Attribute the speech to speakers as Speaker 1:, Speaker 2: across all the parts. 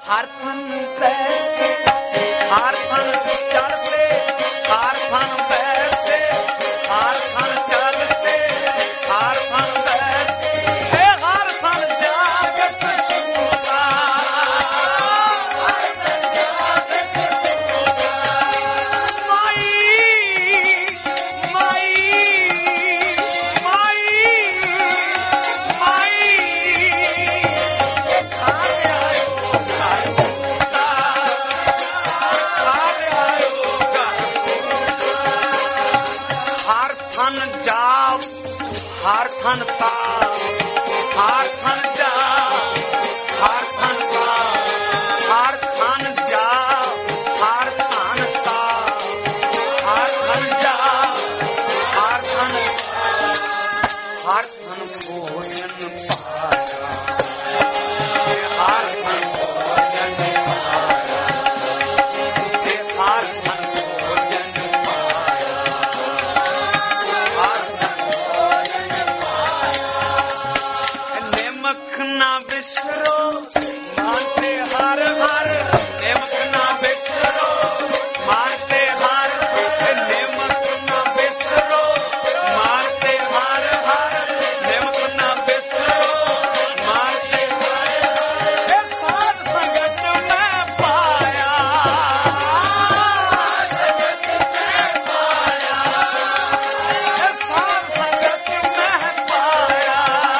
Speaker 1: ਹਰ ਥਨ ਪੈਸੇ, ਹਰ ਥਨ ਚੜ੍ਹਦੇ, ਹਰ ਥਨ ਪੈਸੇ, ਹਰ ਥਨ ਚੜ੍ਹਦੇ, ਹਰ ਥਨ ਪੈਸੇ, ਇਹ ਹਰ ਥਨ ਜਾਗਤ ਸੂਤਾ, ਮਾਈ ਮਾਈ ਮਾਈ ਮਾਈ ਥਨ ਜਾਪ, ਹਰ ਥਨ ਤਾਪ, ਹਰ ਥਨ ਜਾਪ, ਹਰ ਥਨ ਤਾਪ, ਹਰ ਥਨ ਜਾਪ, ਹਰ ਥਨ ਤਾਪ, ਹਰ ਥਨ ਜਾਪ, ਹਰ ਥਨ, ਹਰ ਥਨ ਭੋਜਨ ਪਾਇਆ, ਹਰ ਥਨ ਭੋਜਨ ਪਾਇਆ, ਤੇ ਹਰ ਥਨ ਭੋਜਨ ਨਿਮਕ ਨਾ ਵਿਸਰੋ ਮਨ ਤੇ ਹਰ ਹਰ, ਨਿਮਕ ਨਾ ਵਿਸਰੋ ਮਨ ਤੇ ਹਰ, ਨਿਮਕ ਨਾ ਵਿਸਰੋ ਮਨ ਤੇ ਹਰ ਹਰ, ਨਿਮਕ ਨਾ ਵਿਸਰੋ ਮਨ ਤੇ ਹਰ ਹਰ, ਇਹ ਸਾਧ ਸੰਗਤ ਮੈਂ ਪਾਇਆ, ਸੰਗਤ ਮੈਂ ਪਾਇਆ, ਇਹ ਸਾਧ ਸੰਗਤ ਮੈਂ ਪਾਇਆ,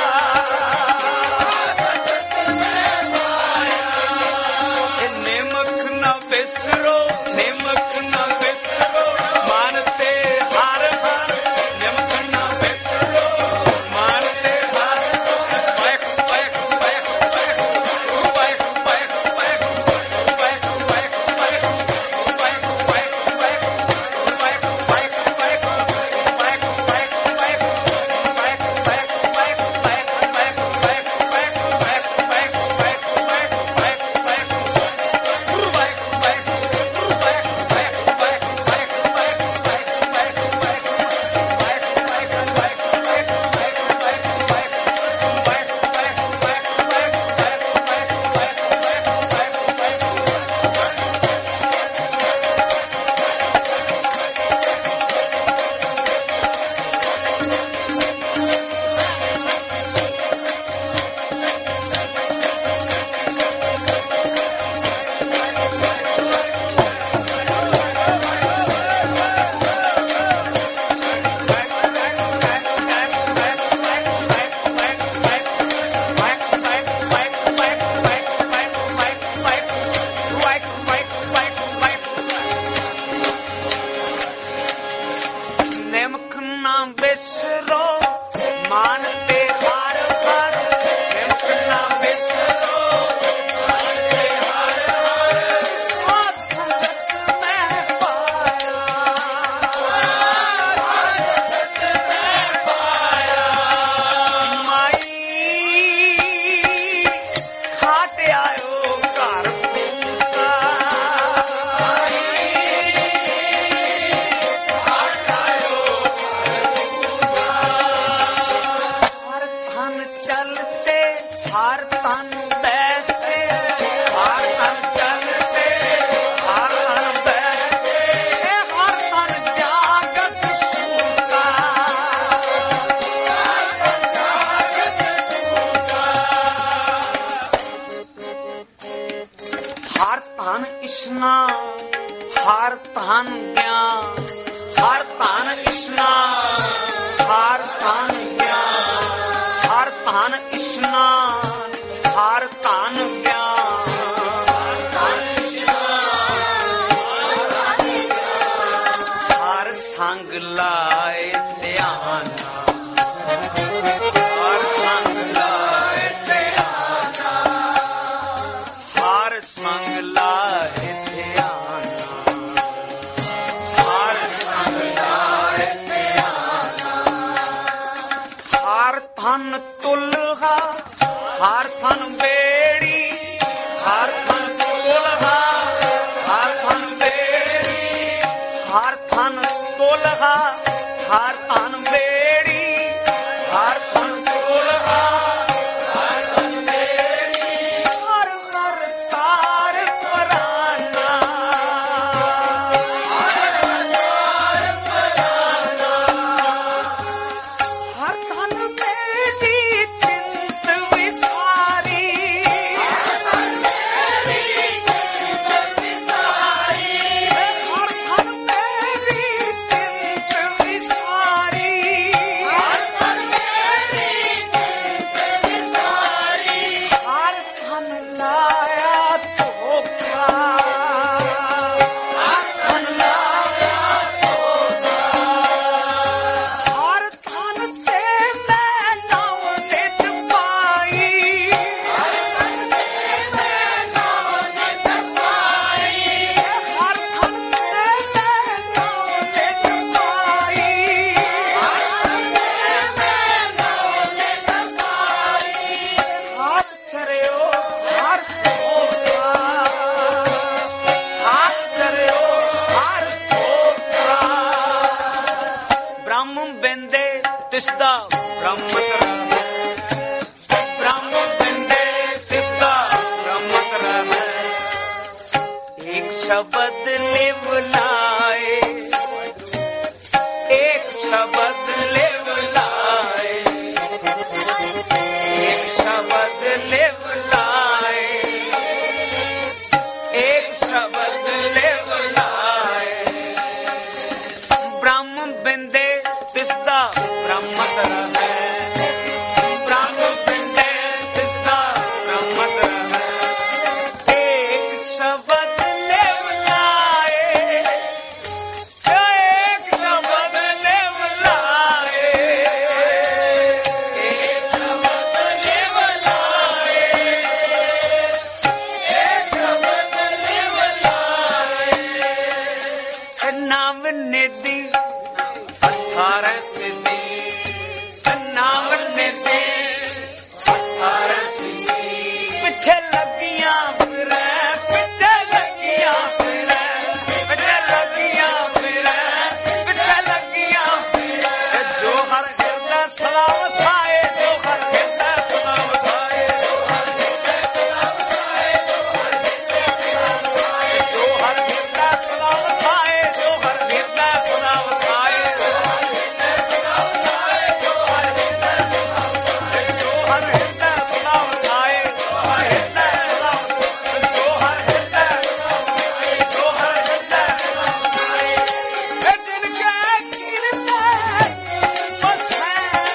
Speaker 1: ਨਿਮਕ ਨਾ ਵਿਸਰੋ, ਨਿਮਕ ਨਾ ਵਿਸਰੋ ਮਨ ਤੇ ਹਰ ਹਰ, ਨਿਮਕ ਨਾ ਵਿਸਰੋ ਮਨ ਤੇ ਹਰ, ਵਾਹਿ ਵਾਹਿ ਵਾਹਿ ਵਾਹਿ ਵਾਹਿ ਵਾਹਿ ਵਾਹਿ ਵਾਹਿ ਵਾਹਿ ਨਿਮਕ ਨਾ ਵਿਸਰੋ ਮਨ ਤੇ ਹਰ ਹਰ, ਨਿਮਕ ਨਾ ਵਿਸਰੋ ਮਨ ਤੇ ਹਰ ਹਰ, ਸਾਧ ਸੰਗਤ ਮੈਂ ਪਾਇਆ, ਸਾਧ ਸੰਗਤ ਮੈਂ ਪਾਇਆ, ਮਾਈ ਖਾਟ ਆਇਓ ਘਰ ਪੂਤਾ, ਹਰ ਥਨ ਚਲਤੇ, ਹਰ ਤਨ ਬੈਸੇ, ਹਰ ਤਨ ਚਲਤੇ, ਹਰ ਤਨ ਬੈਸੇ, ਇਹ ਹਰ ਤਨ ਜਾਗਤ ਸੂਤਾ, ਹਰ ਤਨ ਜਾਗਤ ਸੂਤਾ, ਹਰ ਤਨ ਇਸ਼ਨਾਨ, ਹਰ ਤਨ ਗਿਆਨ, ਹਰ ਤਨ ਇਸ਼ਨਾਨ, ਹਰ ਤਨ ਗਿਆਨ, ਹਰ ਤਨ ਇਸ਼ਨਾਨ, ਹਰ ਤਨ ਗਿਆਨ, ਹਰ ਸੰਗ ਲਾਏ ਧਿਆਨ, ਹਰ ਸੰਗ ਲਾਏ ਧਿਆਨ, ਹਰ ਸੰਗ ਲਾਏ ਧਿਆਨ, ਹਰ ਸੰਗ ਲਾਏ ਧਿਆਨ, ਹਰ ਥਨ ਤੁਲਹਾ, ਹਰ ਥਨ ਬੇੜੀ, ਹਰ ਥਨ ਤੁਲਹਾ, ਹਰ ਥਨ ਬੇੜੀ, ਹਰ ਥਨ ਤੁਲਹਾ, ਹਰ ਥਨ ਬੇੜੀ, ਹਰ ਥਨ ਤੁਲਹਾ, ਹਰ ਥਨ ਬੇੜੀ, ਹਰ ਹਰ ਤਾ शब्द ले बुलाए, एक शब्द ले बुलाए, एक शब्द ले बुलाए, एक शब्द ले बुलाए। ब्रह्म बिंदे तिसदा ब्रह्म है, ब्रह्म बिंदे तिसदा ब्रह्म है। एक शब्द ले बुलाए, एक शब्द ले बुलाए, एक शब्द ले बुलाए, एक शब्द ले बुलाए। नाम निधि 18 सिद्धि, नाम निधि 18 सिद्धि। पिछे लगियां फिरे, पिछे लगियां फिरे, पिछे लगियां फिरे, पिछे लगियां फिरे। जो हर गिरदा सदा वसाए, जो हर गिरदा सदा वसाए, जो हर गिरदा सदा वसाए, जो हर गिरदा सदा वसाए, जो हर गिरदा सदा वसाए, जो हर गिरदा सदा वसाए, जो हर गिरदा सदा वसाए, जो हर गिरदा सदा वसाए, जो हर गिरदा सदा वसाए, जो हर गिरदा सदा वसाए, जो हर गिरदा सदा वसाए। जिनके गिरदा वसाए,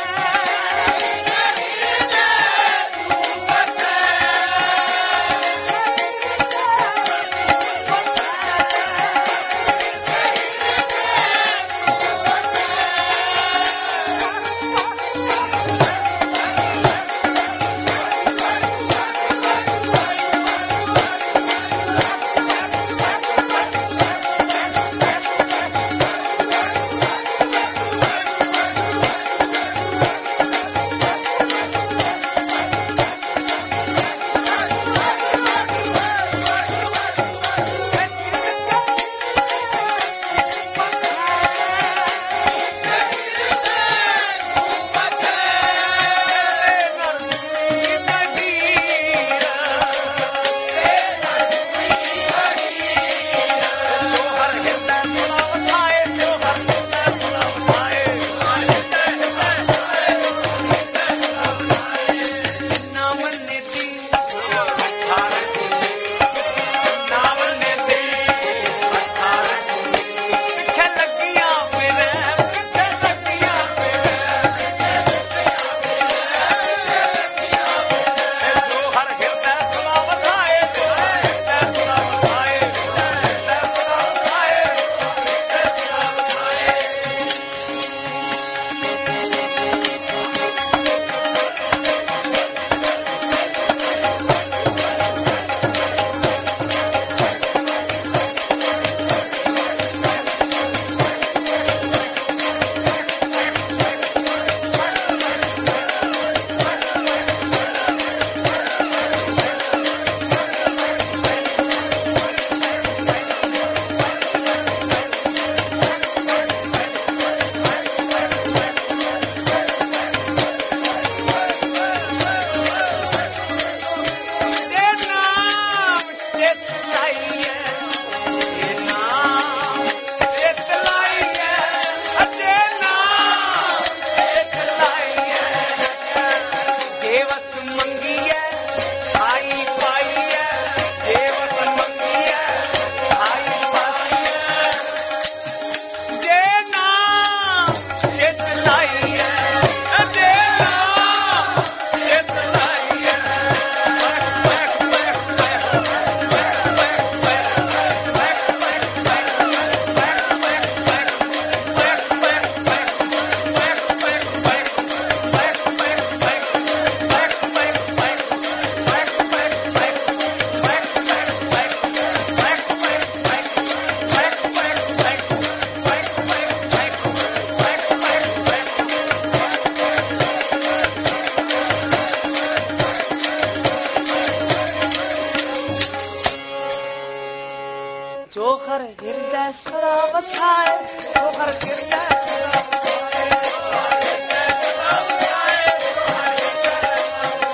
Speaker 1: जोहर हृदय सदा वसाए, जोहर हृदय सदा वसाए,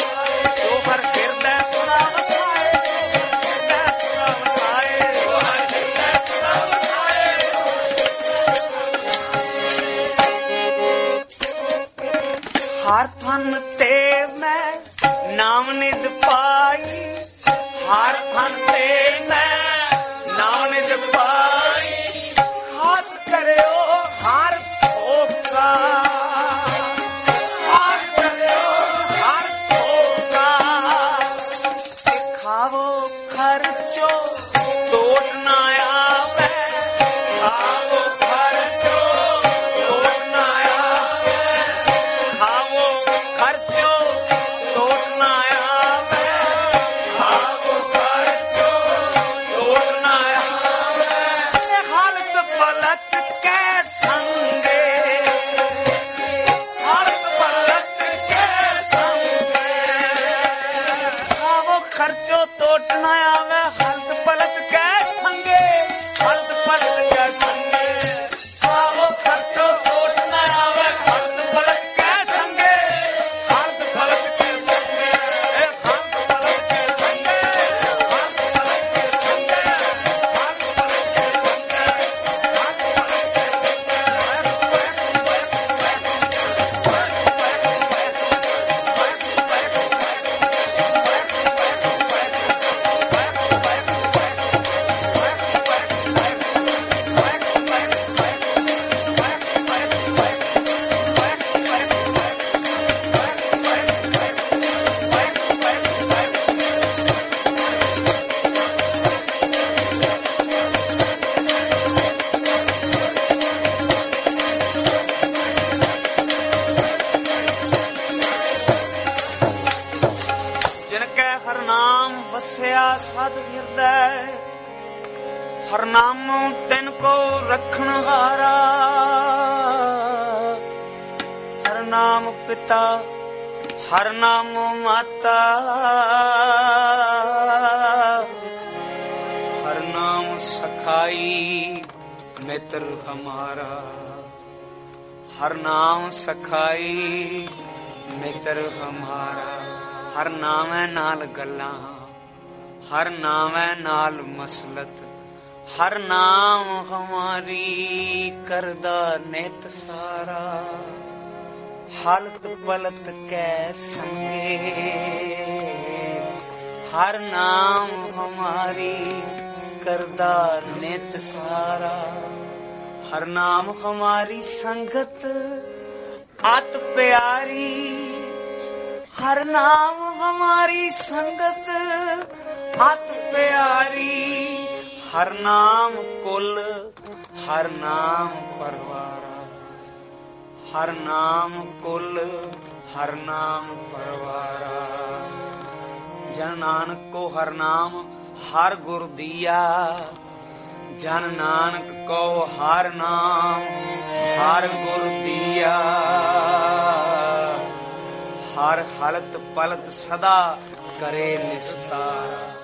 Speaker 1: जोहर हृदय सदा वसाए, जोहर हृदय सदा वसाए, जोहर मानते न नाम निज पाई हाथ करो हार ठोका हाथ करो हार ठोका खावो खर्चो तोड़ ना आवे खावो खर्चो तोड़ ना आवे खावो खर्चो तोड़ ना आवे खावो खर्चो तोड़ ना आवे हालत पलट के संगे हालत पलट के संगे खावो खर्चो तोड़ ना आवे हालत पलट के संगे हालत पलट के संगे खावो खर्चो तोड़ ना आवे हालत पलट के संगे हालत पलट के संगे हालत पलट के संगे हालत पलट के संगे हालत पलट के संगे हालत जिनके हर नाम बसिया साध ਹਿਰਦੈ हर नाम तिन को रखन हारा हर नाम पिता हर नाम माता हर नाम सखाई मित्र हमारा हर नाम सखाई मित्र हमारा हर नाम है नाल गल्लां हर नाम है नाल मसलत हर नाम हमारी करदा नित सारा हालत पलत कै संगे हर नाम हमारी करदा नित सारा हर नाम हमारी संगत अत प्यारी हर नाम हमारी संगत अत प्यारी हर नाम कुल हर नाम परवारा हर नाम कुल हर नाम परवारा जन नानक को हर नाम हर गुर दिया जन नानक को हर नाम हर गुर दिया हर हालत पलत सदा करे निस्तारा